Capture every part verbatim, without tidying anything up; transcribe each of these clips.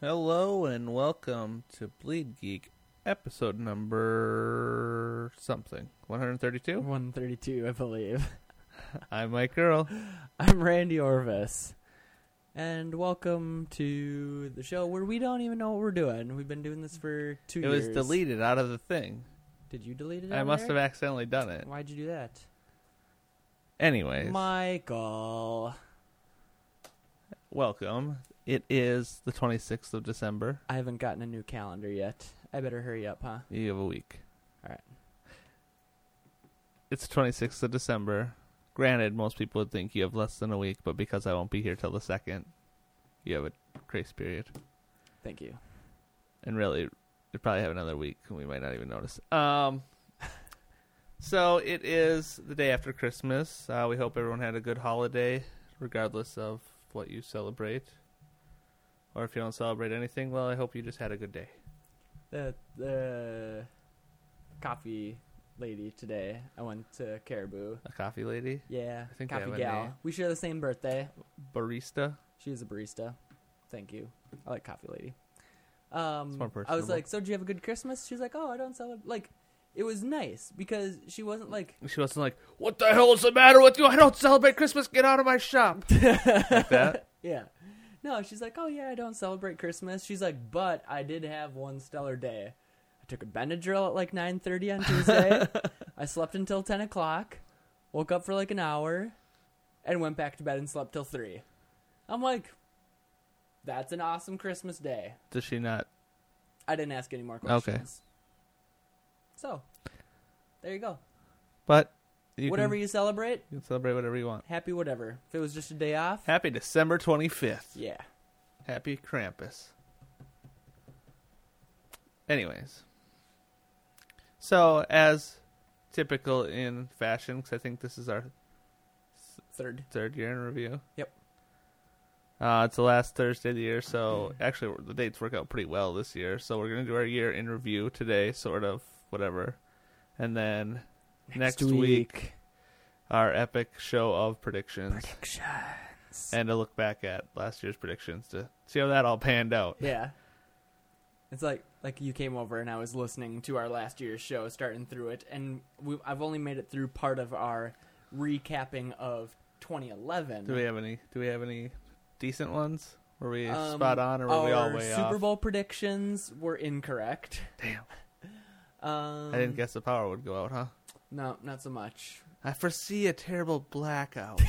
Hello and welcome to Bleed Geek, episode number something. one thirty-two? one thirty-two, I believe. I'm Mike Earl. I'm Randy Orvis. And welcome to the show where we don't even know what we're doing. We've been doing this for two It years. was deleted out of the thing. Did you delete it? I out must there? have accidentally done it. Why'd you do that? Anyways, Michael. welcome. It is the twenty-sixth of December. I haven't gotten a new calendar yet. I better hurry up, huh? You have a week. All right. It's the twenty-sixth of December. Granted, most people would think you have less than a week, but because I won't be here till the second, you have a grace period. Thank you. And really, you probably have another week, and we might not even notice. Um, so it is the day after Christmas. Uh, we hope everyone had a good holiday, regardless of what you celebrate. Or if you don't celebrate anything, well, I hope you just had a good day. The the coffee lady today. I went to Caribou. A coffee lady? Yeah, I think they coffee have a gal. name. We share the same birthday. Barista? She's a barista. Thank you. I like coffee lady. Um, It's more I was personable. like, so did you have a good Christmas? She's like, oh, I don't celebrate. Like, it was nice because she wasn't like, She wasn't like, what the hell is the matter with you? I don't celebrate Christmas. Get out of my shop. Like that? yeah. No, she's like, oh yeah, I don't celebrate Christmas. She's like, but I did have one stellar day. I took a Benadryl at like nine thirty on Tuesday. I slept until ten o'clock, woke up for like an hour, and went back to bed and slept till three. I'm like, that's an awesome Christmas day. Does she not? I didn't ask any more Okay. questions. So, there you go. But you whatever can, you celebrate, you can celebrate whatever you want. happy whatever. If it was just a day off, Happy December twenty-fifth. yeah. Happy Krampus. Anyways. So, as typical in fashion, because I think this is our Third. third year in review. Yep. Uh, it's the last Thursday of the year, so actually the dates work out pretty well this year. So we're going to do our year in review today, sort of, whatever. And then next, week, our epic show of predictions. predictions. And to look back at last year's predictions to see how that all panned out. Yeah. It's like like you came over and I was listening to our last year's show, starting through it, and we, I've only made it through part of our recapping of twenty eleven. Do we have any? Do we have any decent ones? Were we Um, spot on, or were we all our way Super off? Bowl predictions were incorrect. Damn, Um, I didn't guess the power would go out, huh? No, not so much. I foresee a terrible blackout.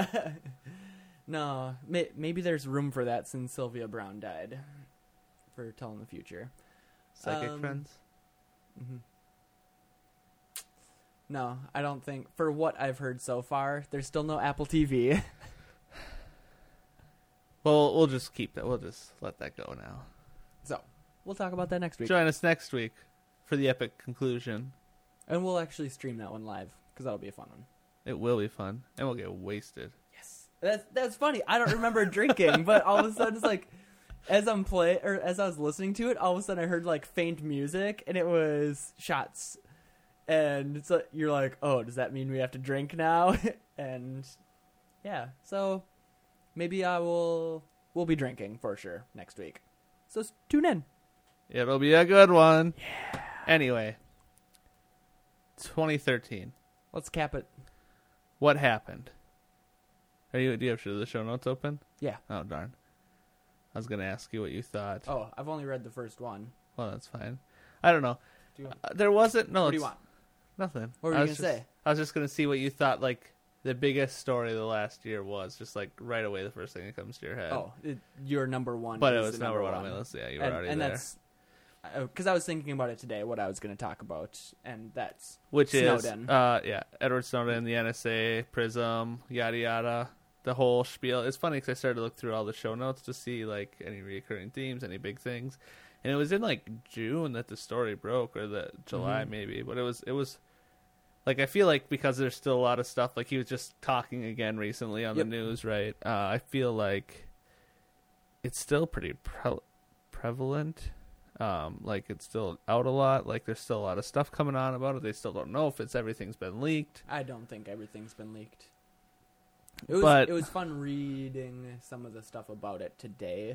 No, may, maybe there's room for that since Sylvia Brown died. For telling the future. Psychic Um, friends. Mm-hmm. No, I don't think. For what I've heard so far, there's still no Apple T V. Well, we'll just keep that. We'll just let that go now. So, we'll talk about that next week. Join us next week for the epic conclusion. And we'll actually stream that one live, because that'll be a fun one. It will be fun, and we'll get wasted. Yes. That's that's funny. I don't remember drinking, but all of a sudden it's like, as I'm play or as I was listening to it, all of a sudden I heard like faint music, and it was shots. And so you're like, oh, does that mean we have to drink now? And yeah, so maybe I will. We'll be drinking for sure next week. So s- tune in. It'll be a good one. Yeah. Anyway, twenty thirteen. Let's cap it. What happened? Are you? Do you have the show notes open? Yeah. Oh darn. I was gonna ask you what you thought. Oh, I've only read the first one. Well, that's fine. I don't know. Do you want, Uh, there wasn't. No. what do you it's- want? Nothing. What were I you was gonna just- say? I was just gonna see what you thought. Like the biggest story of the last year was just like right away the first thing that comes to your head. Oh, it, your number one. but it is was the number one one on my list. Yeah, you were and, already and there. that's because I was thinking about it today. What I was going to talk about, and that's Which Snowden. is, uh, yeah, Edward Snowden, the N S A, Prism, yada yada, the whole spiel. It's funny because I started to look through all the show notes to see like any recurring themes, any big things, and it was in like June that the story broke, or the July Mhm. maybe. But it was it was like I feel like because there's still a lot of stuff. Like he was just talking again recently on Yep. the news, right? Uh, I feel like it's still pretty pre- prevalent. Um, like it's still out a lot. Like there's still a lot of stuff coming on about it. They still don't know if it's everything's been leaked. I don't think everything's been leaked. It was But- it was fun reading some of the stuff about it today.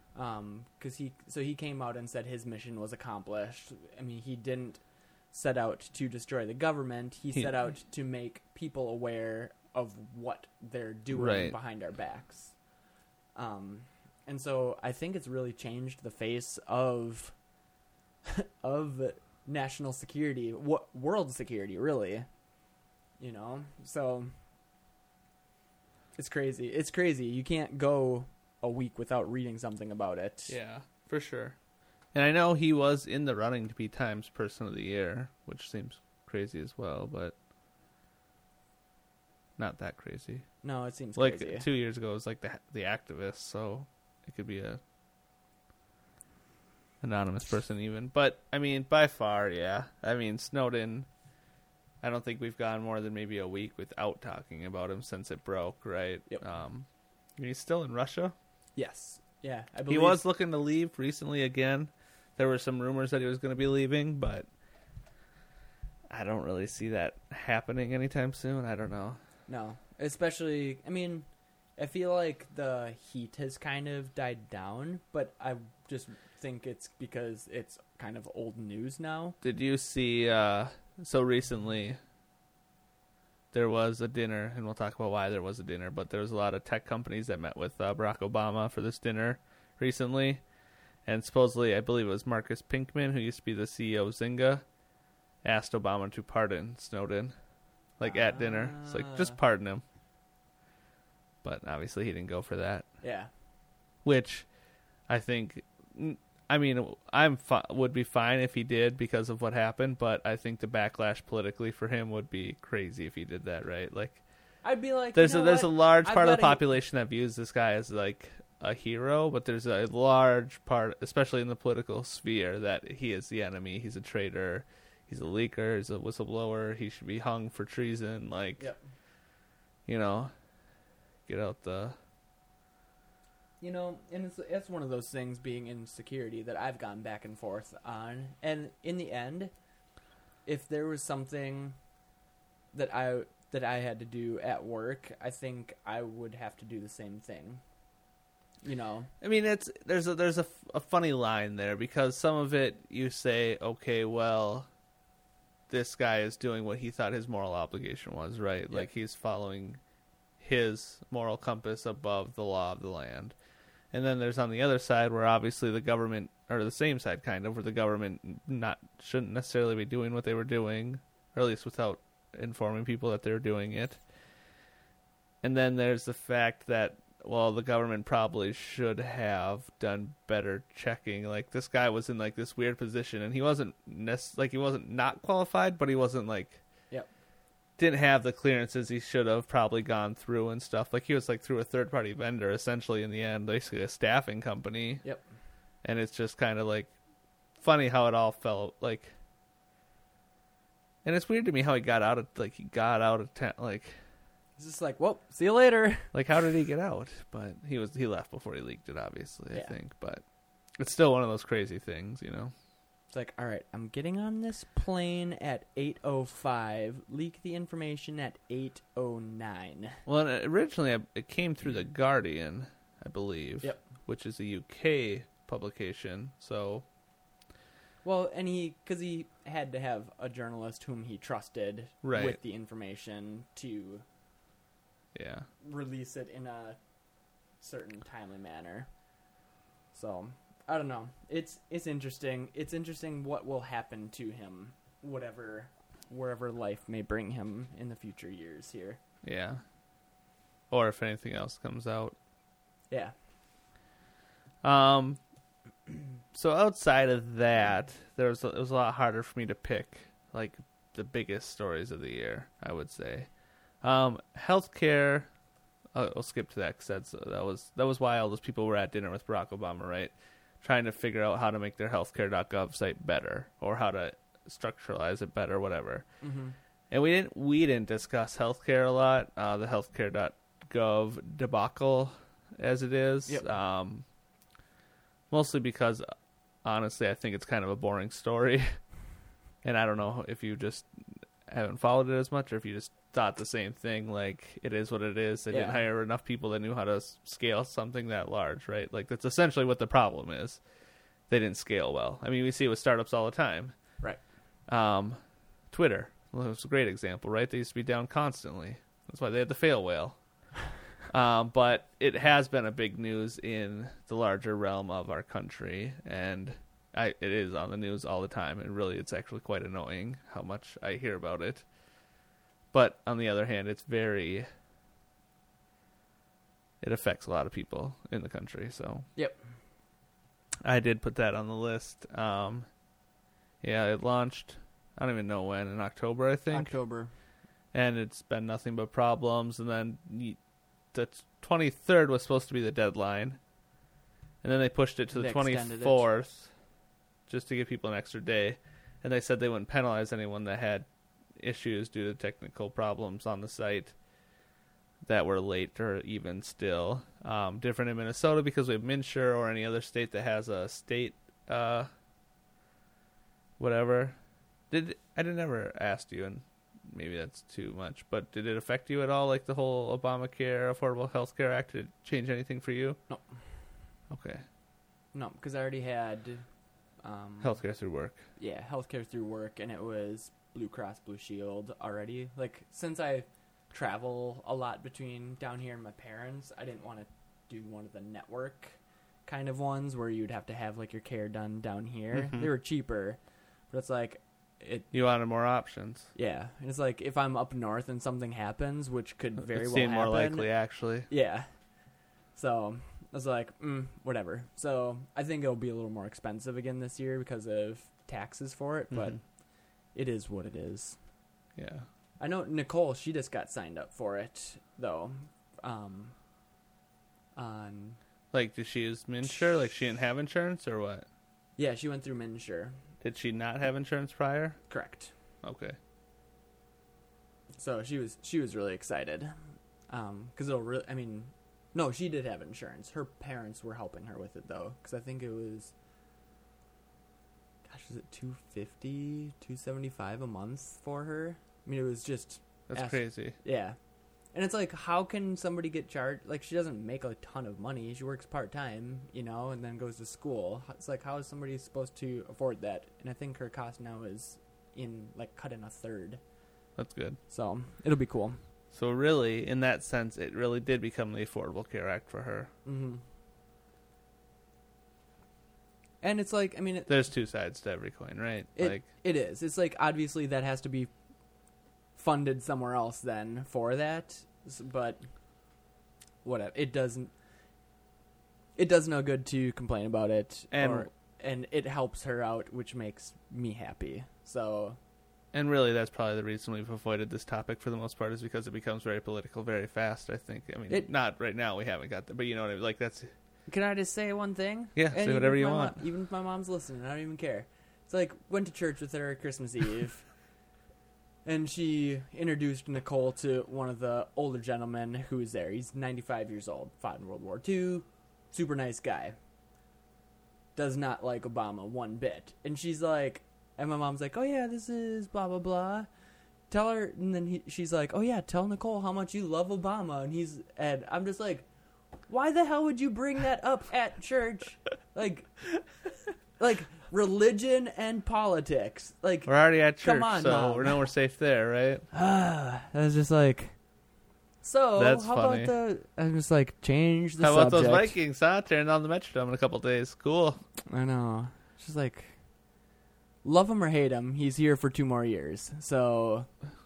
Um, because he so he came out and said his mission was accomplished. I mean, he didn't set out to destroy the government. He, He- set out to make people aware of what they're doing Right. behind our backs. Um, and so I think it's really changed the face of of national security, wo- world security, really. You know, so it's crazy. It's crazy. You can't go a week without reading something about it. Yeah, for sure. And I know he was in the running to be Times Person of the Year, which seems crazy as well, but not that crazy. No, it seems Like crazy. two years ago, it was like the the activist, so it could be a anonymous person even. But I mean, by far, yeah. I mean, Snowden. I don't think we've gone more than maybe a week without talking about him since it broke, right? Yep. Um, he's still in Russia. Yes. Yeah, I He believe was looking to leave recently again. There were some rumors that he was going to be leaving, but I don't really see that happening anytime soon. I don't know. No, especially, I mean, I feel like the heat has kind of died down, but I just think it's because it's kind of old news now. Did you see, uh, so recently there was a dinner, and we'll talk about why there was a dinner, but there was a lot of tech companies that met with uh, Barack Obama for this dinner recently. And supposedly, I believe it was Marcus Pinkman, who used to be the C E O of Zynga, asked Obama to pardon Snowden, like at dinner. It's like, just pardon him. But obviously, he didn't go for that. Yeah. Which I think, I mean, I'm fi- would be fine if he did because of what happened. But I think the backlash politically for him would be crazy if he did that. Right? Like, I'd be like, there's you know a there's what? a large I've part of the gotta- population that views this guy as like a hero, but there's a large part, especially in the political sphere, that he is the enemy. He's a traitor. He's a leaker. He's a whistleblower. He should be hung for treason. Like, Yep. you know, get out the. You know, and it's it's one of those things being in security that I've gone back and forth on. And in the end, if there was something that I that I had to do at work, I think I would have to do the same thing. You know, I mean, it's there's a there's a, f- a funny line there because some of it you say, okay, well, this guy is doing what he thought his moral obligation was, right? Yep. Like he's following his moral compass above the law of the land. And then there's on the other side where obviously the government, or the same side kind of, where the government not shouldn't necessarily be doing what they were doing, or at least without informing people that they're doing it. And then there's the fact that, well, the government probably should have done better checking. Like, this guy was in, like, this weird position, and he wasn't, nec- like, he wasn't not qualified, but he wasn't, like, Yep. didn't have the clearances he should have probably gone through and stuff. Like, he was, like, through a third-party vendor, essentially, in the end, basically a staffing company. Yep. And it's just kind of, like, funny how it all felt, like... And it's weird to me how he got out of, like, he got out of town, like... It's just like, well, see you later. Like, how did he get out? But he was he left before he leaked it, obviously, Yeah. I think. But it's still one of those crazy things, you know? It's like, all right, I'm getting on this plane at eight oh five. Leak the information at eight oh nine. Well, and originally it came through The Guardian, I believe. Yep. Which is a U K publication, so... Well, and he, because he had to have a journalist whom he trusted Right. with the information to Yeah. release it in a certain timely manner. So, I don't know. It's it's interesting. It's interesting what will happen to him, whatever, wherever life may bring him in the future years here. Yeah. Or if anything else comes out. Yeah. Um... So outside of that, there was a, it was a lot harder for me to pick like the biggest stories of the year, I would say. Um, healthcare. I'll, I'll skip to that because that's that was that was why all those people were at dinner with Barack Obama, right? Trying to figure out how to make their healthcare dot gov site better or how to structuralize it better, whatever. Mm-hmm. And we didn't we didn't discuss healthcare a lot. Uh, the healthcare dot gov debacle, as it is. Yep. Um, Mostly because, honestly, I think it's kind of a boring story. And I don't know if you just haven't followed it as much, or if you just thought the same thing, like it is what it is. They Yeah. didn't hire enough people that knew how to s- scale something that large, right? Like that's essentially what the problem is. They didn't scale well. I mean, we see it with startups all the time. Right. Um, Twitter, well, it's a great example, right? They used to be down constantly. That's why they had the fail whale. um, but it has been a big news in the larger realm of our country, and I, it is on the news all the time. And really, it's actually quite annoying how much I hear about it. But on the other hand, it's very... It affects a lot of people in the country, so... Yep. I did put that on the list. Um, yeah, it launched, I don't even know when, in October, I think. October. And it's been nothing but problems. And then y- the twenty-third was supposed to be the deadline. And then they pushed it to the They extended it. twenty-fourth just to give people an extra day. And they said they wouldn't penalize anyone that had issues due to technical problems on the site that were late or even still. Um, different in Minnesota because we have MNsure, or any other state that has a state uh, whatever. Did I did never ask you, and maybe that's too much, but did it affect you at all, like the whole Obamacare, Affordable Health Care Act? Did it change anything for you? No. Okay. No, because I already had um, Healthcare through work. Yeah, healthcare through work, and it was Blue Cross Blue Shield already. Like, since I travel a lot between down here and my parents, I didn't want to do one of the network kind of ones where you'd have to have like your care done down here. Mhm. They were cheaper, but it's like it. You wanted more options. Yeah, and it's like if I'm up north and something happens, which could very it well seemed happen. more likely, actually. Yeah. So I was like, mm, whatever. So I think it'll be a little more expensive again this year because of taxes for it, but Mhm. it is what it is. Yeah. I know Nicole, she just got signed up for it, though. Um, on Like, did she use MNsure? Like, she didn't have insurance, or what? Yeah, she went through MNsure. Did she not have insurance prior? Correct. Okay. So she was she was really excited. Um, because it'll really, I mean, no, she did have insurance. Her parents were helping her with it, though, because I think it was, gosh, was it two fifty, two seventy-five a month for her? I mean, it was just... That's ask- crazy. Yeah. And it's like, how can somebody get charged? Like, she doesn't make a ton of money. She works part-time, you know, and then goes to school. It's like, how is somebody supposed to afford that? And I think her cost now is in, like, cut in a third. That's good. So, it'll be cool. So really, in that sense, it really did become the Affordable Care Act for her. Mm-hmm. And it's like, I mean... It, There's two sides to every coin, right? It, like, it is. It's like, obviously, that has to be funded somewhere else then for that. S- But, whatever. It doesn't... It does no good to complain about it. And- or, and it helps her out, which makes me happy. So... and really, that's probably the reason we've avoided this topic for the most part, is because it becomes very political very fast, I think. I mean, It- not right now, we haven't got that, but you know what I mean? Like, that's... Can I just say one thing? Yeah, And say even whatever if you my want. Mom, even if my mom's listening, I don't even care. It's like, went to church with her Christmas Eve, and she introduced Nicole to one of the older gentlemen who was there. He's ninety-five years old, fought in World War Two, super nice guy. Does not like Obama one bit. And she's like, and my mom's like, oh yeah, this is blah, blah, blah. Tell her, and then he, she's like, oh yeah, tell Nicole how much you love Obama. And he's, and I'm just like, why the hell would you bring that up at church? Like, like religion and politics. Like, We're already at church, Come on, so Mom. we know we're safe there, right? ah, I was just like, so That's how funny. about the? I'm just like, change the How about subject. those Vikings, huh? Tearing down the Metrodome in a couple days. Cool. I know. It's just like, love him or hate him, he's here for two more years. So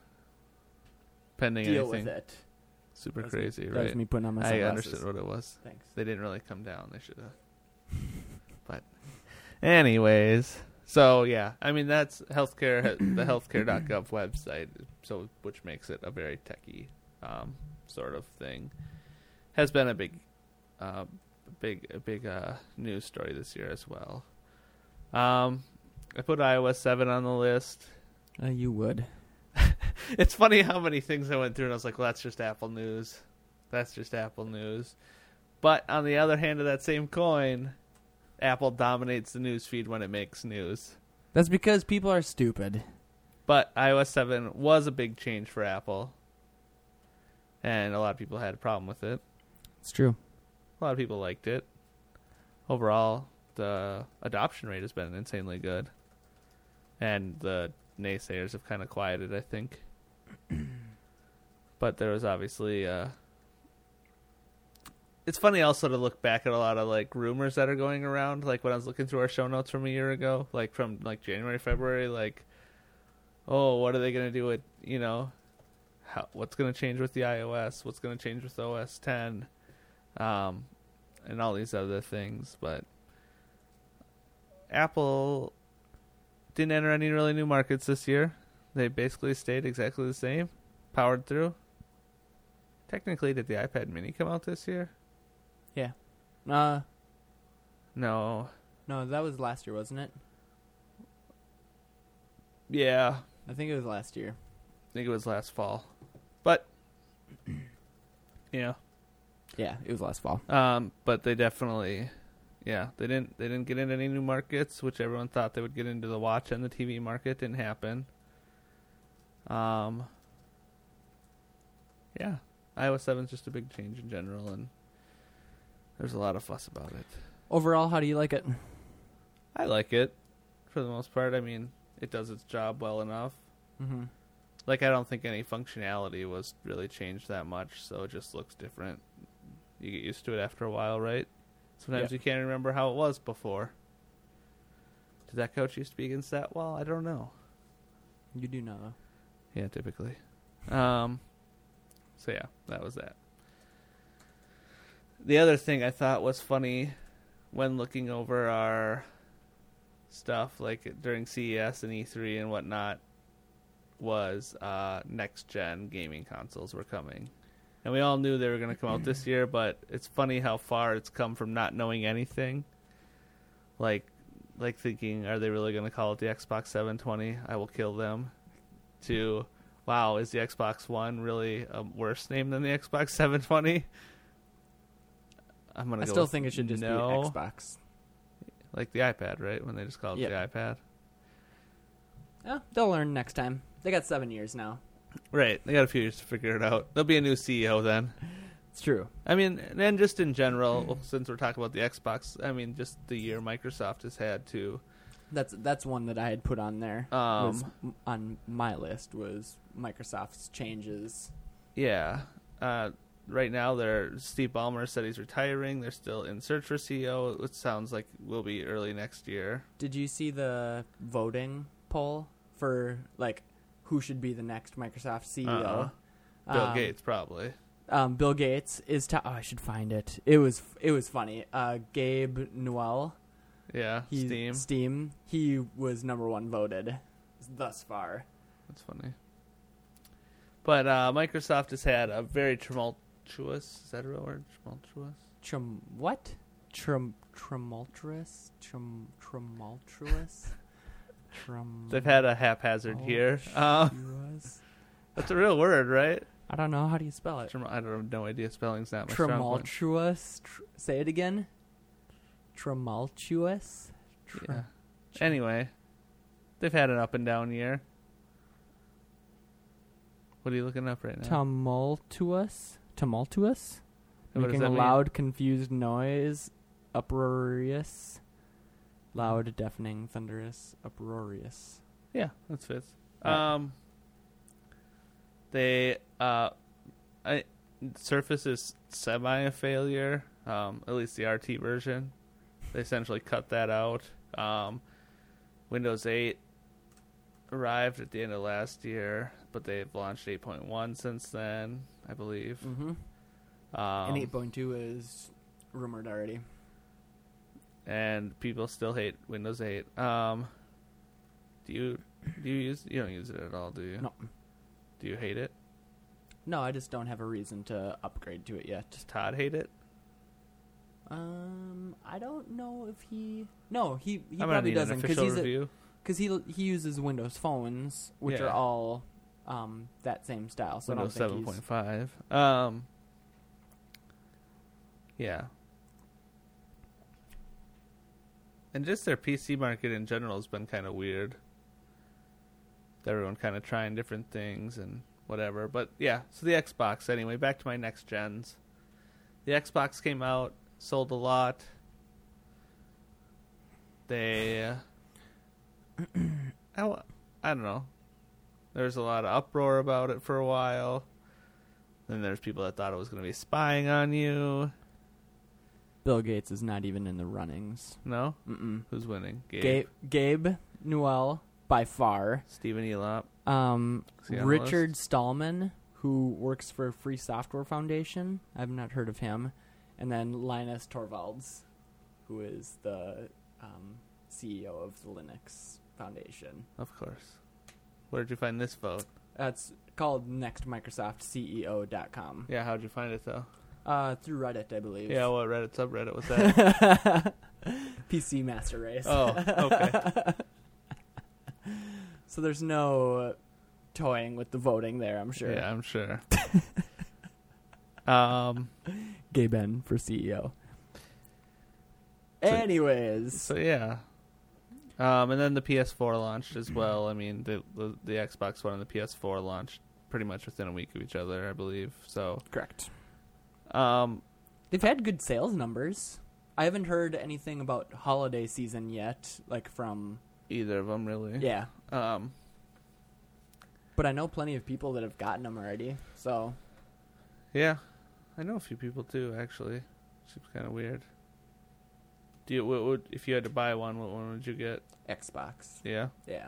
Pending deal anything with it. super That was crazy, me, right? That was me putting on my I sunglasses. understood what it was. Thanks. They didn't really come down. They should have. But, anyways, so yeah, I mean that's healthcare, the healthcare dot gov website, so which makes it a very techie um, sort of thing. Has been a big, uh, big, a big uh, news story this year as well. Um, I put iOS seven on the list. Uh, you would. It's funny how many things I went through, and I was like, well, that's just Apple News. That's just Apple News. But on the other hand of that same coin, Apple dominates the news feed when it makes news. That's because people are stupid. But iOS seven was a big change for Apple, and a lot of people had a problem with it. It's true. A lot of people liked it. Overall, the adoption rate has been insanely good, and the naysayers have kind of quieted, I think. But there was obviously uh it's funny also to look back at a lot of like rumors that are going around, like when I was looking through our show notes from a year ago, like from like January, February, like, oh, what are they going to do with, you know, how, what's going to change with the iOS, what's going to change with O S ten, um and all these other things. But Apple didn't enter any really new markets this year. They basically stayed exactly the same, powered through. Technically, did the iPad mini come out this year? Yeah. Uh, No. no, that was last year, wasn't it? Yeah, I think it was last year. I think it was last fall. But, yeah. Yeah, it was last fall. Um, but they definitely, yeah, they didn't they didn't get into any new markets, which everyone thought they would get into the watch and the T V market. Didn't happen. Um, yeah, iOS seven is just a big change in general, and there's a lot of fuss about it. Overall, how do you like it? I like it, for the most part. I mean, it does its job well enough. Mm-hmm. Like, I don't think any functionality was really changed that much, so it just looks different. You get used to it after a while, right? Sometimes Yeah. you can't remember how it was before. Did that couch used to be against that wall? I don't know. You do know, though. Yeah, typically. Um, so, yeah, that was that. The other thing I thought was funny when looking over our stuff, like during C E S and E three and whatnot, was uh, next-gen gaming consoles were coming. And we all knew they were going to come out this year, but it's funny how far it's come from not knowing anything. Like, like thinking, are they really going to call it the Xbox seven twenty? I will kill them. To, wow, is the Xbox One really a worse name than the Xbox seven twenty? I'm gonna. I go still with think it should just no. be Xbox. Like the iPad, right? When they just called it Yep. the iPad. Yeah, they'll learn next time. They got seven years now. Right. They got a few years to figure it out. There'll be a new C E O then. It's true. I mean, and just in general, since we're talking about the Xbox, I mean, just the year Microsoft has had to. That's that's one that I had put on there. Um, was on my list was Microsoft's changes. Yeah. Uh, right now, they're Steve Ballmer said he's retiring. They're still in search for C E O. It sounds like will be early next year. Did you see the voting poll for like who should be the next Microsoft C E O? Uh-uh. Bill Um, Gates probably. Um, Bill Gates is. Ta- oh, I should find it. It was it was funny. Uh, Gabe Newell. Yeah. He's, Steam. Steam. He was number one voted thus far. That's funny. But uh, Microsoft has had a very tumultuous. Is that a real word? Tumultuous. Trum what? Trum tumultuous. Trum tumultuous. Trum. They've had a haphazard year. Um, Tumultuous. that's a real word, right? I don't know. How do you spell it? Tum- I don't have no idea. Spelling's not my strong point. Tumultuous. Tr- say it again. Tumultuous. Tr- Yeah. Anyway, they've had an up and down year. What are you looking up right now? Tumultuous. Tumultuous. What does Making that a mean? loud, confused noise. Uproarious. Loud, deafening, thunderous, uproarious. Yeah, that fits. Right. Um, they uh, I Surface is semi a failure. Um, at least the R T version. They essentially cut that out. Um, Windows eight arrived at the end of last year, but they've launched eight point one since then, I believe. Mm-hmm. Um, And eight point two is rumored already. and people still hate Windows eight. Um, do you do you use you don't use it at all, do you? No. Do you hate it? No, I just don't have a reason to upgrade to it yet. Does Todd hate it? Um, I don't know if he. No, he he I'm gonna probably need an doesn't because official he's review. because he he uses Windows phones, which Yeah. are all um that same style. So Windows I don't seven think point he's. five. Um, yeah. And just their P C market in general has been kind of weird. everyone kind of trying different things and whatever. But yeah, so the Xbox anyway. Back to my next gens. The Xbox came out, sold a lot. They, uh, I, I don't know. There was a lot of uproar about it for a while. Then there's people that thought it was going to be spying on you. Bill Gates is not even in the runnings. No? Mm-mm. Who's winning? Gabe? Gabe, Gabe Newell, by far. Stephen Elop. Um, Is he on the Richard Stallman, who works for Free Software Foundation. I've not heard of him. And then Linus Torvalds, who is the um, C E O of the Linux Foundation. Of course. Where did you find this vote? That's called next microsoft C E O dot com. Yeah, how'd you find it, though? Uh, through Reddit, I believe. Yeah, what Reddit subreddit was that? P C Master Race. Oh, okay. So there's no toying with the voting there, I'm sure. Yeah, I'm sure. um, Gay Ben for C E O. So- Anyways. so yeah. Um, and then the P S four launched as well. I mean, the, the the Xbox One and the P S four launched pretty much within a week of each other, I believe. So, Correct. um, They've had good sales numbers. I haven't heard anything about holiday season yet, like from... either of them really. Yeah. Um, But I know plenty of people that have gotten them already, so... yeah, I know a few people too. Actually, seems kind of weird. Do you what would if you had to buy one? What one would you get? Xbox. Yeah, Yeah.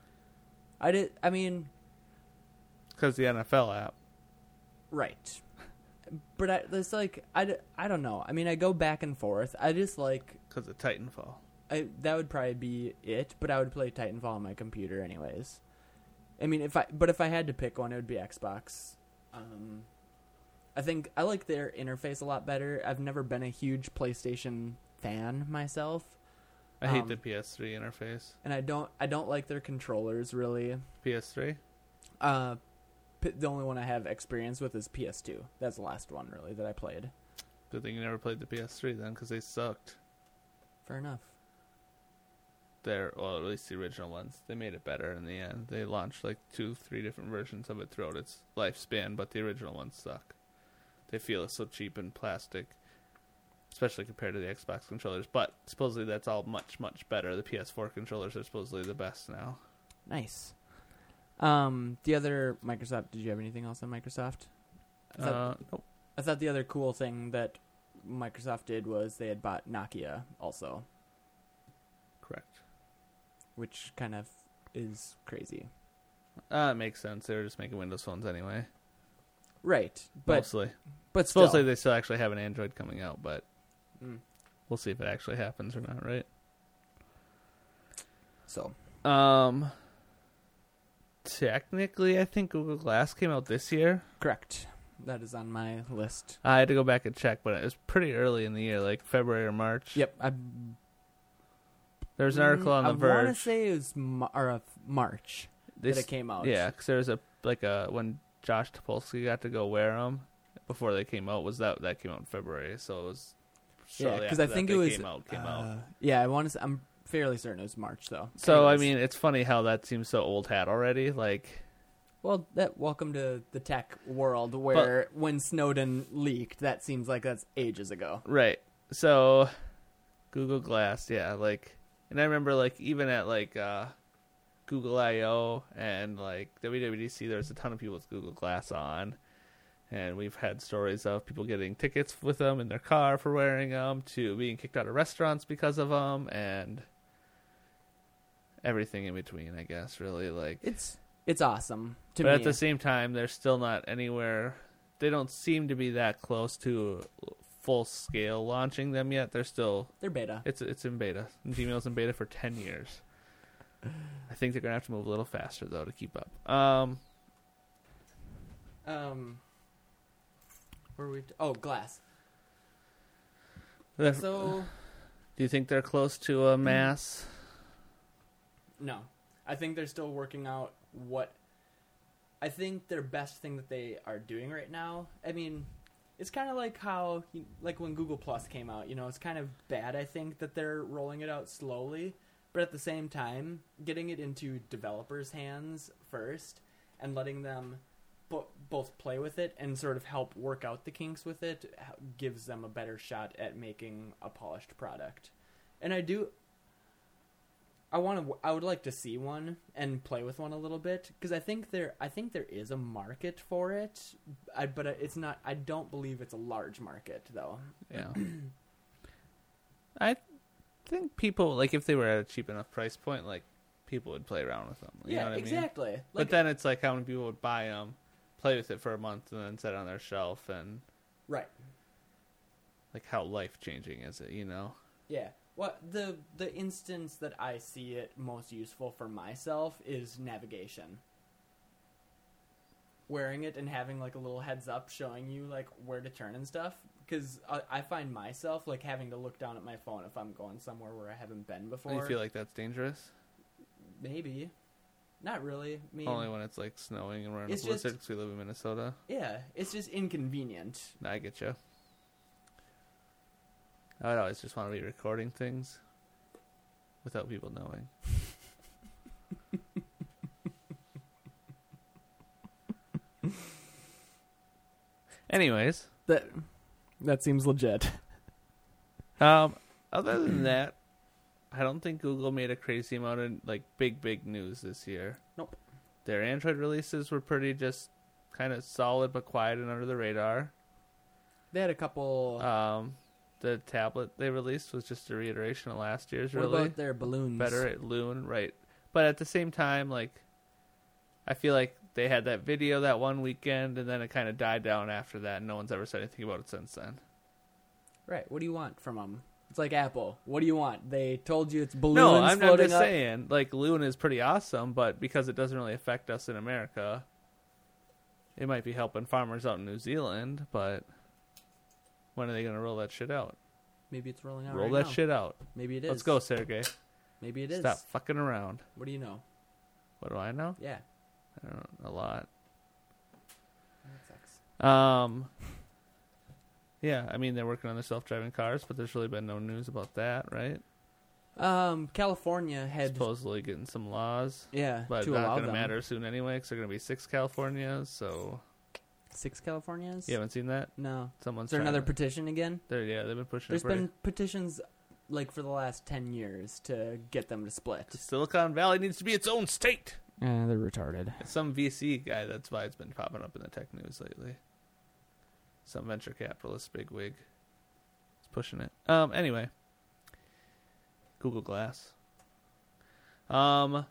I did... I mean... because the N F L app. Right. But I, it's like... I, d- I don't know. I mean, I go back and forth. I just like... Because of Titanfall. I, that would probably be it, but I would play Titanfall on my computer anyways. I mean, if I... But if I had to pick one, it would be Xbox. Um... I think I like their interface a lot better. I've never been a huge PlayStation fan myself, I hate Um, the P S three interface. and I don't I don't like their controllers really. P S three? Uh, p- the only one I have experience with is P S two. That's the last one really that I played. Good thing you never played the P S three then, because they sucked. Fair enough. They're, well, at least the original ones. They made it better in the end. They launched like two, three different versions of it throughout its lifespan, but the original ones suck. They feel so cheap and plastic, especially compared to the Xbox controllers. But supposedly that's all much, much better. The P S four controllers are supposedly the best now. Nice. Um, the other Microsoft. Did you have anything else on Microsoft? I thought, Uh, nope. I thought the other cool thing that Microsoft did was they had bought Nokia also, Correct. which kind of is crazy. Uh, it makes sense. They were just making Windows phones anyway. Right, but Mostly. but Supposedly still. they still actually have an Android coming out, but Mm. we'll see if it actually happens or not, right? So Um, technically, I think Google Glass came out this year. correct. That is on my list. I had to go back and check, but it was pretty early in the year, like February or March. Yep, I. There's an article on The I Verge. want to say it was Mar- or, uh, March They that s- it came out. Yeah, because there was a like a when Josh Topolsky got to go wear them before they came out. Was that that came out in February? So it was. yeah, shortly because after I that think they it was. came out. Came uh, out. Yeah, I want to. Say, I'm fairly certain it was March though. So I Anyways. mean, it's funny how that seems so old hat already. Like, Well, that welcome to the tech world where when Snowden leaked, that seems like that's ages ago. right? So Google Glass, yeah, like, and I remember like even at like uh, Google I O and like W W D C, there's a ton of people with Google Glass on. And we've had stories of people getting tickets with them in their car for wearing them, to being kicked out of restaurants because of them, and everything in between, I guess, really. Like, It's it's awesome to but me. at the same time, they're still not anywhere. They don't seem to be that close to full scale launching them yet. They're still They're beta. it's it's in beta. Gmail's in beta for ten years. I think they're gonna have to move a little faster though to keep up. Um, Um, where were we? T- oh, Glass. the- So do you think they're close to a mass? no, I think they're still working out what. I think their best thing that they are doing right now. I mean, it's kind of like how, like when Google Plus came out. You know, it's kind of bad. I think that they're rolling it out slowly, But at the same time, getting it into developers' hands first and letting them bo- both play with it and sort of help work out the kinks with it h- gives them a better shot at making a polished product. And I do... I want to. I would like to see one and play with one a little bit because I think there. I think there is a market for it, I, but it's not. I don't believe it's a large market though. Yeah. I think people like if they were at a cheap enough price point, like people would play around with them. You yeah, know what exactly. I mean? Like, but then it's like how many people would buy them, play with it for a month, and then set it on their shelf, and right. Like how life changing is it? You know? Yeah. Well, the the instance that I see it most useful for myself is navigation. Wearing it and having like a little heads up showing you like where to turn and stuff. Because I, I find myself like having to look down at my phone if I'm going somewhere where I haven't been before. Do you feel like that's dangerous? Maybe. Not really. I mean, Only when it's like snowing and we're in a it's blizzard just- because we live in Minnesota. yeah, it's just inconvenient. I get you. I would always just want to be recording things without people knowing. Anyways, That that seems legit. um, other than that, I don't think Google made a crazy amount of like big, big news this year. Nope. Their Android releases were pretty just kind of solid but quiet and under the radar. They had a couple. Um, the tablet they released was just a reiteration of last year's. what Really, about their balloons? better at Loon, right? But at the same time, like, I feel like they had that video that one weekend, and then it kind of died down after that, and no one's ever said anything about it since then. Right. What do you want from them? It's like Apple. What do you want? They told you it's balloons No, I'm not floating just up. saying, like, Loon is pretty awesome, but because it doesn't really affect us in America, it might be helping farmers out in New Zealand, but when are they going to roll that shit out? Maybe it's rolling out roll right that now. shit out. Maybe it is. Let's go, Sergey. Maybe it is. Stop fucking around. What do you know? What do I know? Yeah. I don't know, a lot. That sucks. Um, yeah, I mean, they're working on their self-driving cars, but there's really been no news about that, right? Um, California had Supposedly getting some laws, yeah but to not allow going to them. matter soon anyway, because they're going to be six Californias, so... Six Californias. You haven't seen that? No. Someone's Is there trying another to- petition again? they're, yeah, they've been pushing There's it pretty... been petitions like for the last ten years to get them to split. Silicon Valley needs to be its own state! Yeah, they're retarded. It's some V C guy, that's why it's been popping up in the tech news lately. Some venture capitalist bigwig is pushing it. Um, anyway. Google Glass. Um,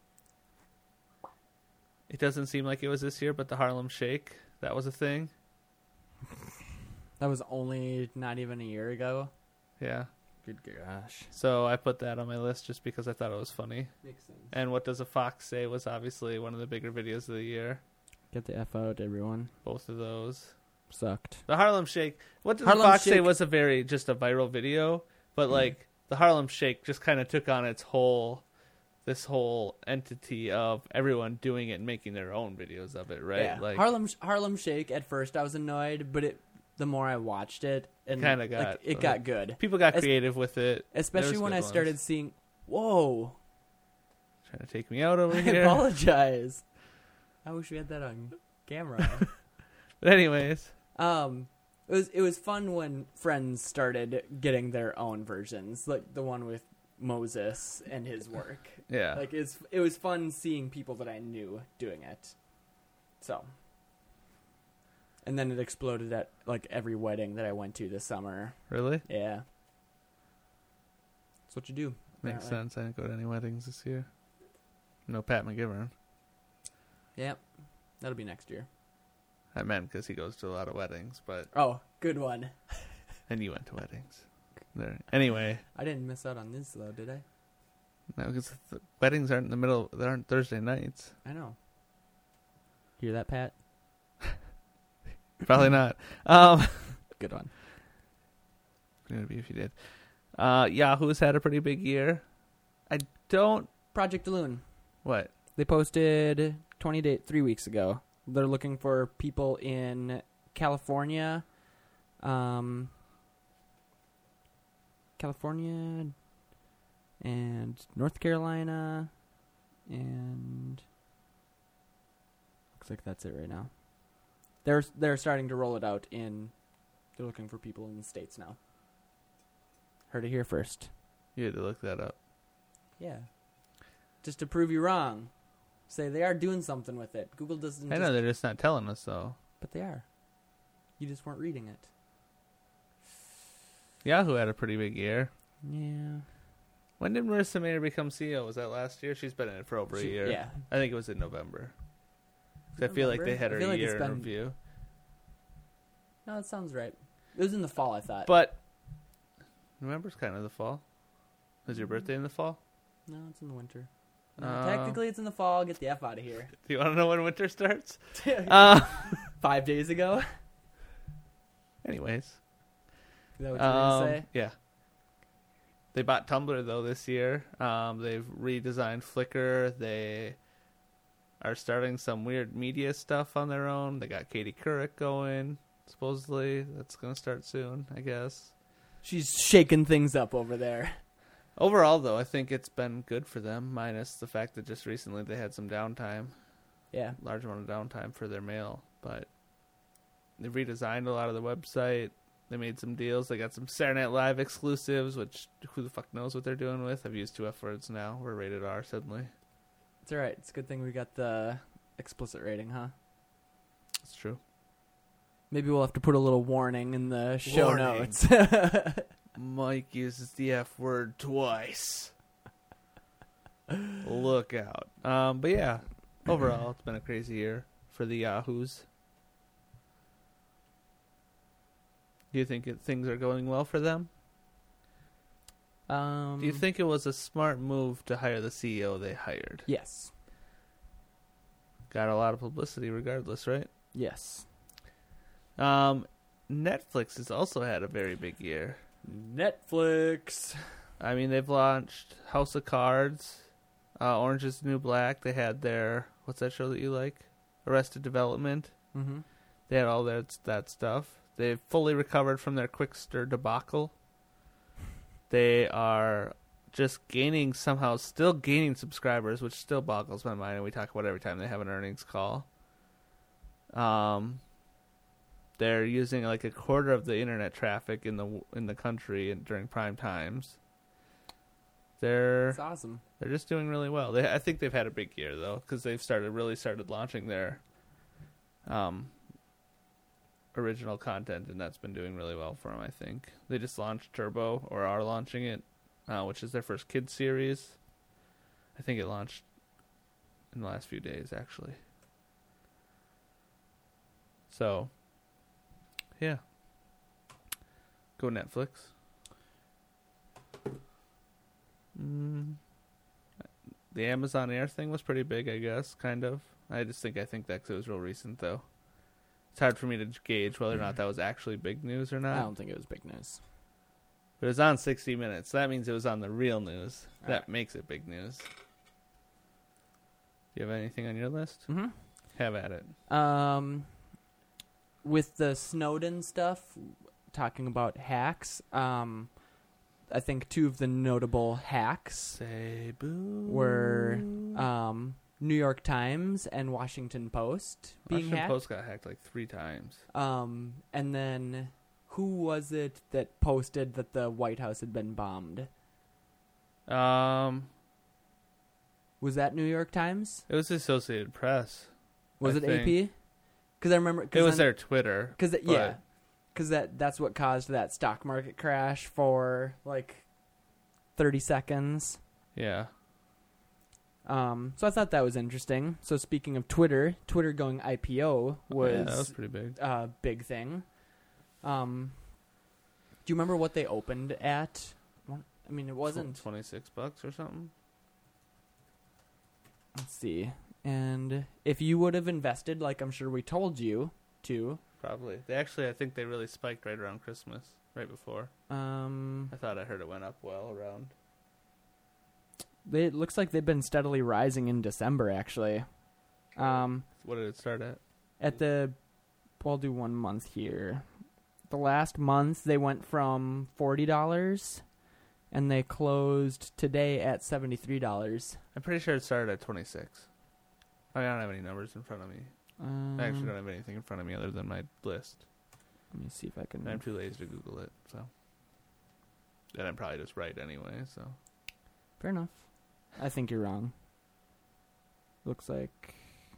it doesn't seem like it was this year, but the Harlem Shake, that was a thing. That was only not even a year ago. Yeah. Good gosh. So I put that on my list just because I thought it was funny. Makes sense. And What Does a Fox Say was obviously one of the bigger videos of the year. Get the F out, everyone. Both of those. Sucked. The Harlem Shake. What Does Harlem a Fox Say Shake- was a very, just a viral video. But like, the Harlem Shake just kind of took on its whole, this whole entity of everyone doing it and making their own videos of it, right? Yeah. Like, Harlem Harlem Shake. At first, I was annoyed, but it the more I watched it, and Kinda got, like, it uh, got good. people got Es- creative with it. Especially There's when good I ones. started seeing. Whoa! Trying to take me out over I here. apologize. I wish we had that on camera. But anyways, um, it was it was fun when friends started getting their own versions, like the one with Moses and his work. yeah. Like it's it was fun seeing people that I knew doing it. So, and then it exploded at like every wedding that I went to this summer. Really? Yeah, that's what you do. Makes apparently. sense. I didn't go to any weddings this year. No Pat McGivern. Yep, that'll be next year. I meant because he goes to a lot of weddings, but Oh, good one. and you went to weddings. There. Anyway, I didn't miss out on this though, did I? no, because the weddings aren't in the middle. They aren't Thursday nights. I know. Hear that, Pat? Probably not. Um, Good one. maybe if you did. Uh, Yahoo's had a pretty big year. I don't. Project Loon. What? They posted twenty day three weeks ago. They're looking for people in California, um, California, and North Carolina, and looks like that's it right now. They're they're starting to roll it out in. They're looking for people in the States now. Heard it here first. You had to look that up. Yeah. Just to prove you wrong. Say they are doing something with it. Google doesn't. I know just, they're just not telling us though. but they are. You just weren't reading it. Yahoo had a pretty big year. Yeah. When did Marissa Mayer become C E O? Was that last year? She's been in it for over She- a year. Yeah. I think it was in November. 'Cause I feel like they November? had I her feel like year it's in been- review. No, that sounds right. It was in the fall, I thought. But November's kind of the fall. Is your birthday in the fall? No, it's in the winter. No, Uh, technically, it's in the fall. Get the F out of here. Do you want to know when winter starts? uh, Five days ago. Is anyways. that what you were Um, going to say? yeah. They bought Tumblr, though, this year. Um, they've redesigned Flickr. They are starting some weird media stuff on their own. They got Katie Couric going, supposedly. That's going to start soon, I guess. She's shaking things up over there. Overall, though, I think it's been good for them, minus the fact that just recently they had some downtime. Yeah. Large amount of downtime for their mail. But they've redesigned a lot of the website. They made some deals. They got some Saturday Night Live exclusives, which who the fuck knows what they're doing with. I've used two F words now. We're rated R suddenly. It's all right. It's a good thing we got the explicit rating, huh? That's true. Maybe we'll have to put a little warning in the show Warning. notes. Mike uses the F word twice. Look out. Um, but yeah, overall, it's been a crazy year for the Yahoos. Do you think it, things are going well for them? um, Do you think it was a smart move to hire the C E O they hired? Yes. Got a lot of publicity regardless, right? Yes. Um, Netflix has also had a very big year. Netflix. I mean, they've launched House of Cards, uh, Orange is the New Black. They had their, what's that show that you like? Arrested Development. Mm-hmm. They had all that, that stuff. They've fully recovered from their Quickster debacle. They are just gaining, somehow still gaining subscribers, which still boggles my mind, and we talk about every time they have an earnings call. Um, they're using like a quarter of the internet traffic in the in the country and during prime times. They're That's awesome. they're just doing really well. They, I think they've had a big year though, because they've started really started launching their um, original content, and that's been doing really well for them. I think they just launched Turbo, or are launching it, uh, which is their first kids series. I think it launched in the last few days, actually. So, yeah, go Netflix. Mm. The Amazon Air thing was pretty big, I guess, kind of. I just think I think that 'cause it was real recent, though. It's hard for me to gauge whether or not that was actually big news or I not. don't think it was big news. But it was on sixty minutes. So that means it was on the real news. All that right. makes it big news. Do you have anything on your list? Mm-hmm. Have at it. Um, with the Snowden stuff, talking about hacks, um, I think two of the notable hacks Say boo. were um, New York Times and Washington Post being Washington hacked. Post got hacked like three times. Um, and then who was it that posted that the White House had been bombed? Um, Was that New York Times? it was the Associated Press. Was I it think. A P? Because I remember. Cause It was then- their Twitter. Cause that, but- yeah, because that that's what caused that stock market crash for like thirty seconds. Yeah. Um, so I thought that was interesting. So speaking of Twitter, Twitter going I P O Oh, yeah, that was was pretty big. a big thing. Um, do you remember what they opened at? What- I mean, it wasn't. twenty-six bucks or something. Let's see. And if you would have invested, like I'm sure we told you to, Probably. They actually, I think they really spiked right around Christmas, right before. um, I thought I heard it went up well around. they, it looks like they've been steadily rising in December, actually. Um, What did it start at? at the, well, I'll do one month here. The last month they went from forty dollars and they closed today at seventy-three dollars. I'm pretty sure it started at twenty-six. I don't have any numbers in front of me. Um, I actually don't have anything in front of me other than my list. Let me see if I can. And I'm too lazy to Google it, so. And I'm probably just right anyway, so. Fair enough. I think you're wrong. Looks like.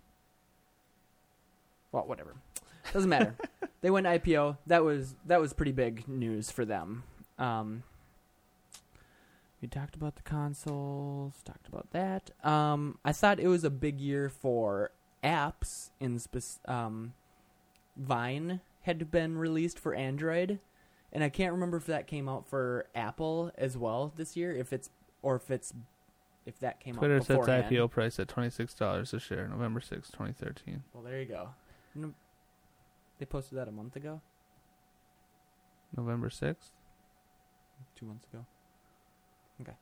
Well, whatever. Doesn't matter. They went I P O. That was that was pretty big news for them. Um, we talked about the consoles. Talked about that. Um, I thought it was a big year for apps. In spec- um, Vine had been released for Android, and I can't remember if that came out for Apple as well this year. If it's or if it's if that came Twitter out sets beforehand. I P O price at twenty-six dollars a share, November sixth, twenty thirteen. Well, there you go. No, they posted that a month ago, November sixth? two months ago. Okay.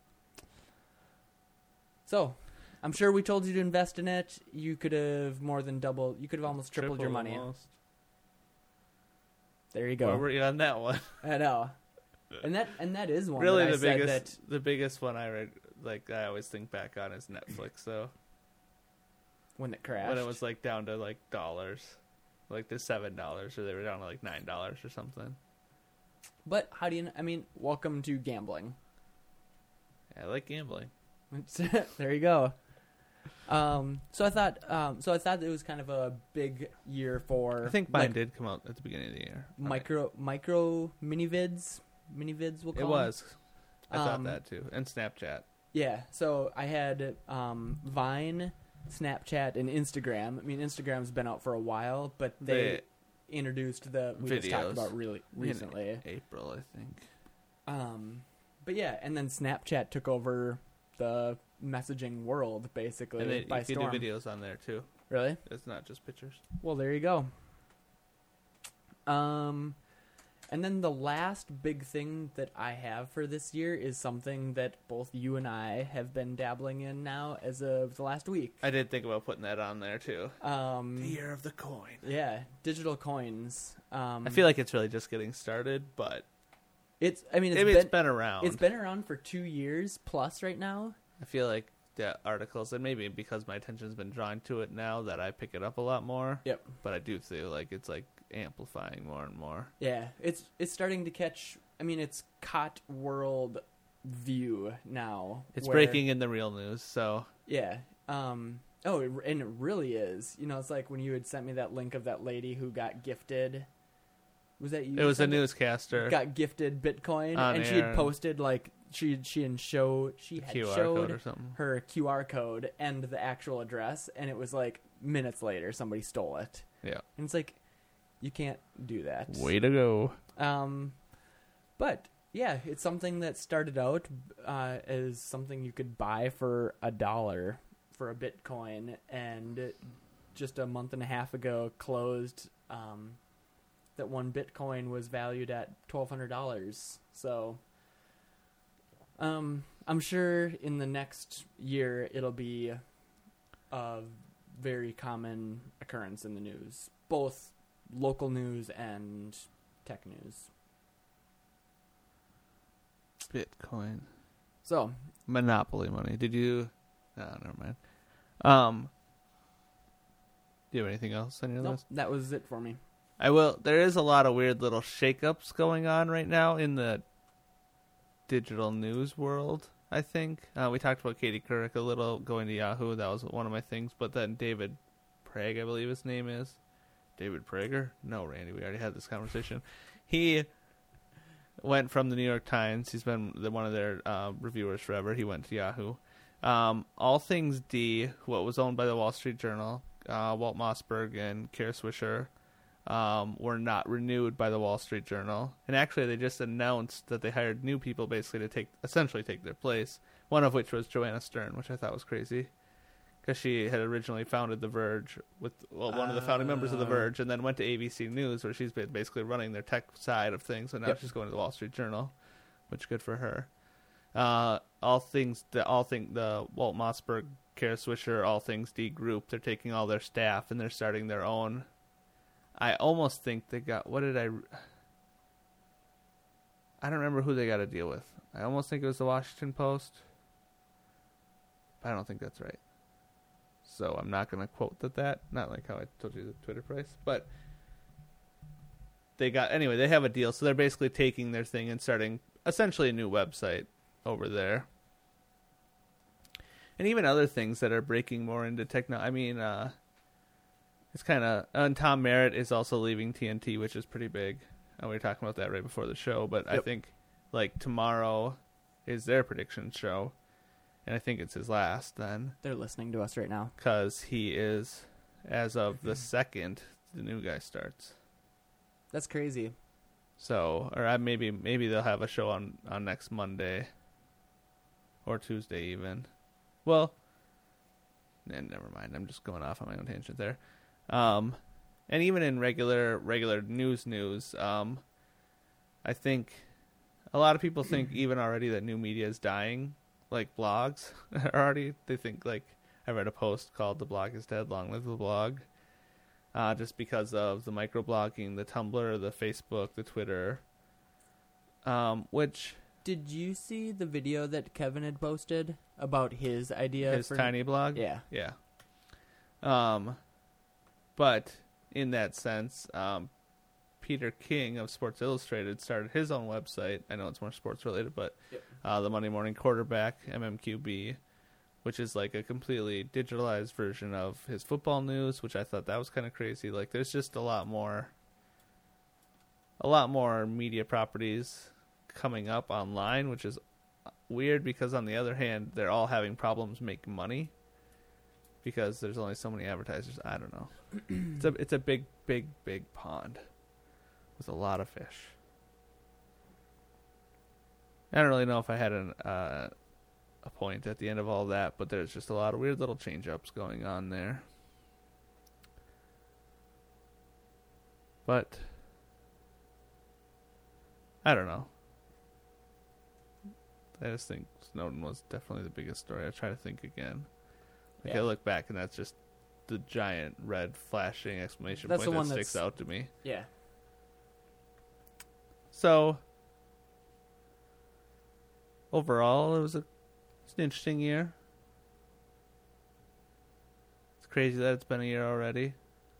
So, I'm sure we told you to invest in it. You could have more than doubled. You could have almost tripled your money. Almost. There you go. Where were you on that one? I know. And that and that is one. Really, that I the said biggest, that the biggest one I read, like I always think back on, is Netflix. Though when it crashed. when it was like down to like dollars, like to seven dollars, or they were down to like nine dollars or something. But how do you? I mean, welcome to gambling. Yeah, I like gambling. There you go. Um, so I thought, um, so I thought it was kind of a big year for. I think mine like, did come out at the beginning of the year. micro micro mini vids, mini vids. We'll call It was. I Um, thought that too, and Snapchat. Yeah, so I had um, Vine, Snapchat, and Instagram. I mean, Instagram's been out for a while, but they The introduced the we just talked videos about really recently. April, I think. Um, but yeah, and then Snapchat took over the messaging world basically And they, by you can storm. do videos on there too. Really? It's not just pictures. Well, there you go. Um, and then the last big thing that I have for this year is something that both you and I have been dabbling in now as of the last week. I did think about putting that on there too. Um, The year of the coin. yeah, digital coins. Um, I feel like it's really just getting started, but it's. I mean, it's maybe been it's been around. it's been around for two years plus right now. I feel like the articles, and maybe because my attention's been drawn to it now, that I pick it up a lot more. Yep. But I do feel like it's like amplifying more and more. Yeah, it's it's starting to catch. I mean, it's caught world view now. It's where- breaking in the real news, so Yeah. Um. Oh, it, and it really is. You know, it's like when you had sent me that link of that lady who got gifted. Was that you? it was a sent newscaster. Got gifted Bitcoin, On and she air. had posted like she she and show she had Q R showed code or something. her Q R code and the actual address, and it was like minutes later somebody stole it. Yeah. And it's like you can't do that. Way to go. Um, but yeah, it's something that started out uh, as something you could buy for a dollar for a Bitcoin, and just a month and a half ago closed. Um, that one Bitcoin was valued at twelve hundred dollars. So, um, I'm sure in the next year it'll be a very common occurrence in the news, both local news and tech news. Bitcoin. So, Monopoly money. Did you... Oh, never mind. Um, do you have anything else on your nope, list? that was it for me. I will. There is a lot of weird little shakeups going on right now in the digital news world, I think. Uh, we talked about Katie Couric a little going to Yahoo. That was one of my things. But then David Prague, I believe his name is. David Prager? No, Randy, we already had this conversation. He went from the New York Times. He's been the, one of their uh, reviewers forever. He went to Yahoo. Um, All Things D, what was owned by the Wall Street Journal, uh, Walt Mossberg and Kara Swisher, um, were not renewed by the Wall Street Journal. And actually, they just announced that they hired new people basically to take, essentially take their place. One of which was Joanna Stern, which I thought was crazy. Because she had originally founded The Verge with well, one of the founding members of The Verge, and then went to A B C News, where she's been basically running their tech side of things, and now Yep. she's going to the Wall Street Journal, which good for her. Uh, all things, the all thing, the Walt Mossberg, Kara Swisher, All Things D group, they're taking all their staff and they're starting their own. I almost think they got. What did I? I don't remember who they got to deal with. I almost think it was the Washington Post. But I don't think that's right. So I'm not going to quote that that. Not like how I told you the Twitter price. But they got... Anyway, they have a deal. So they're basically taking their thing and starting essentially a new website over there. And even other things that are breaking more into techno... I mean, uh, it's kind of... And Tom Merritt is also leaving T N T, which is pretty big. And we were talking about that right before the show. But yep. I think, like, tomorrow is their prediction show. And I think it's his last then. They're listening to us right now. Because he is, as of the second, the new guy starts. That's crazy. So, or I, maybe maybe they'll have a show on, on next Monday. Or Tuesday even. Well, eh, never mind. I'm just going off on my own tangent there. Um, and even in regular regular news news, um, I think a lot of people think even already that new media is dying. Like blogs already, they think like I read a post called "The Blog is Dead, Long Live the Blog," uh, just because of the microblogging, the Tumblr, the Facebook, the Twitter. Um, which did you see the video that Kevin had posted about his idea? His for... tiny blog, yeah, yeah. Um, but in that sense, um, Peter King of Sports Illustrated started his own website. I know it's more sports related, but yep. uh, the Monday Morning Quarterback, M M Q B, which is like a completely digitalized version of his football news, which I thought that was kind of crazy. Like, there's just a lot more, a lot more media properties coming up online, which is weird because on the other hand, they're all having problems making money because there's only so many advertisers. I don't know. it's a it's a big, big, big pond. With a lot of fish. I don't really know if I had an, uh, a point at the end of all that, but there's just a lot of weird little change-ups going on there. But I don't know. I just think Snowden was definitely the biggest story. I try to think again. Like, yeah. I look back and that's just the giant red flashing exclamation that's point the one that sticks that's... out to me. Yeah. So, overall, it was a it's an interesting year. It's crazy that it's been a year already.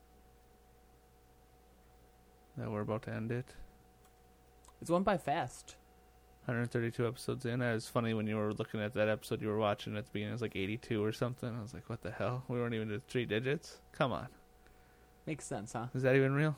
That we're about to end it. It's went by fast. one hundred thirty-two episodes in. It was funny when you were looking at that episode you were watching at the beginning. It was like eighty-two or something. I was like, what the hell? We weren't even to three digits? Come on. Makes sense, huh? Is that even real?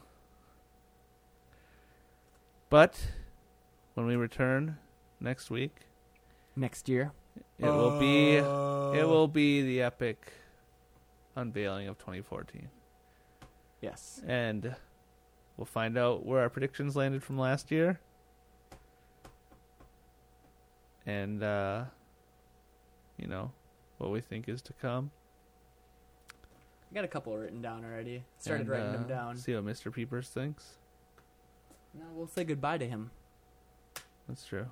But when we return next week, next year, it uh... will be it will be the epic unveiling of twenty fourteen. Yes. And we'll find out where our predictions landed from last year. And uh you know, what we think is to come. I got a couple written down already. Started and, writing uh, them down. See what Mister Peepers thinks. No, we'll say goodbye to him. That's true.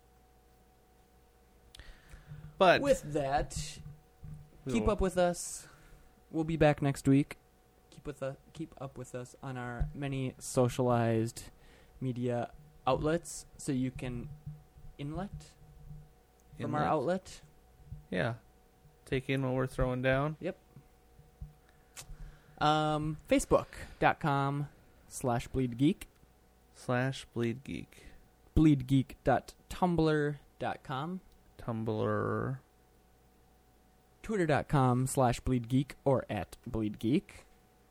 But with that, keep will. up with us. We'll be back next week. Keep with us. Keep up with us on our many socialized media outlets, so you can inlet from Inlet. our outlet. Yeah, take in what we're throwing down. Yep. Um, Facebook.com slash Bleed Geek. Slash Bleed Geek. bleedgeek dot tumblr dot com. Tumblr. Twitter.com slash Bleed Geek or at Bleed Geek.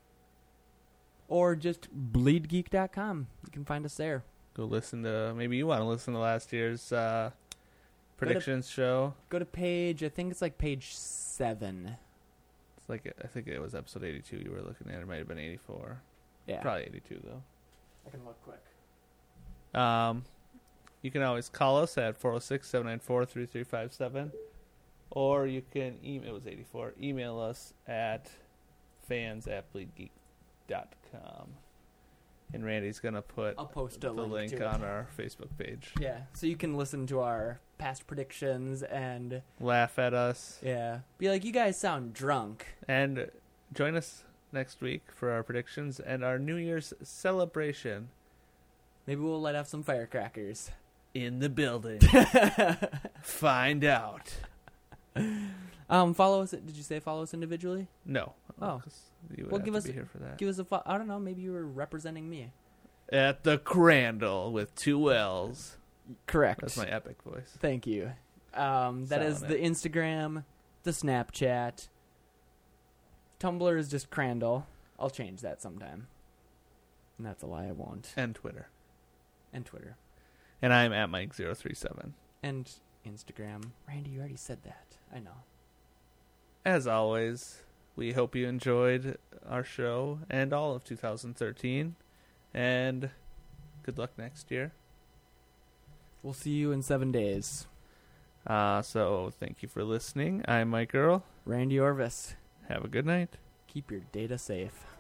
Or just bleed geek dot com. You can find us there. Go listen to, maybe you want to listen to last year's uh, predictions go to, show. Go to page, I think it's like page seven. It's like, I think it was episode eighty-two you were looking at. It might have been eighty-four. Yeah. Probably eighty-two, though. I can look quick. Um, you can always call us at four oh six, seven nine four, three three five seven. Or you can email, it was eighty-four, email us at fans at bleed geek dot com. And Randy's going to put I'll post the a link, link to on it. our Facebook page. Yeah, so you can listen to our past predictions and laugh at us. Yeah. Be like, you guys sound drunk. And join us next week for our predictions and our New Year's celebration. Maybe we'll light off some firecrackers. in the building. Find out. Um, follow us. Did you say follow us individually? No. Oh. 'Cause you would Well, have give to us be here for that. give us a. Fo- I don't know. Maybe you were representing me. At the Crandall with two L's. Correct. That's my epic voice. Thank you. Um, that is Selling the Instagram, the Snapchat. Tumblr is just Crandall. I'll change that sometime. And that's a lie. I won't. And Twitter. And Twitter. And I'm at Mike zero three seven. And Instagram. Randy, you already said that. I know. As always, we hope you enjoyed our show and all of two thousand thirteen. And good luck next year. We'll see you in seven days. Uh, so thank you for listening. I'm Mike Earl. Randy Orvis. Have a good night. Keep your data safe.